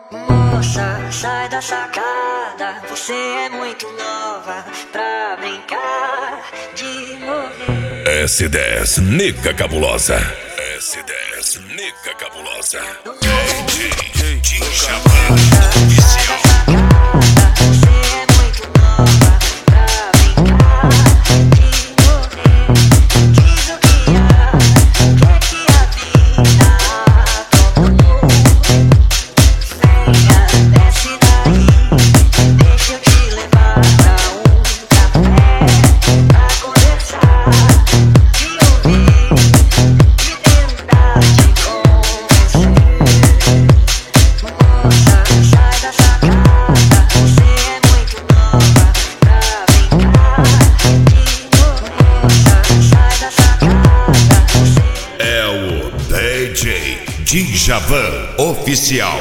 Moça, sai da sacada, você é muito nova pra brincar de morrer. S10 Nega Cabulosa. S10 Nega Cabulosa. DJ Djavan Oficial. Djavan Oficial.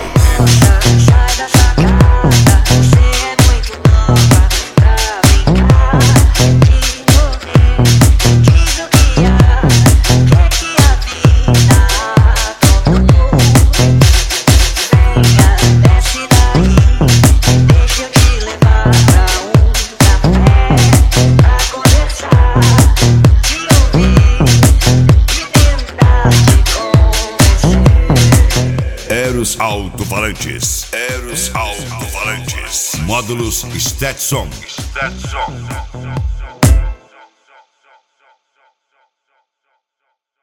Eros Alto-Falantes. Eros Alto-Falantes. Módulos Stetson.